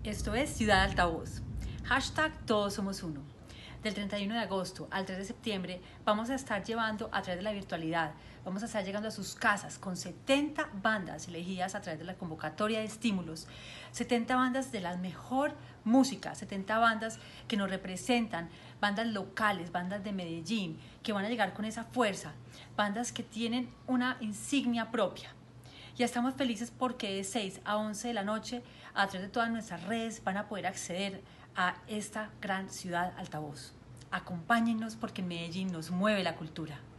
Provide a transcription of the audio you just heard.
Esto es Ciudad Altavoz. Hashtag Todos Somos Uno. Del 31 de agosto al 3 de septiembre vamos a estar llevando a través de la virtualidad, vamos a estar llegando a sus casas con 70 bandas elegidas a través de la convocatoria de estímulos, 70 bandas de la mejor música, 70 bandas que nos representan, bandas locales, bandas de Medellín, que van a llegar con esa fuerza, bandas que tienen una insignia propia. Ya estamos felices porque de 6 a 11 de la noche, a través de todas nuestras redes, van a poder acceder a esta gran ciudad altavoz. Acompáñennos porque en Medellín nos mueve la cultura.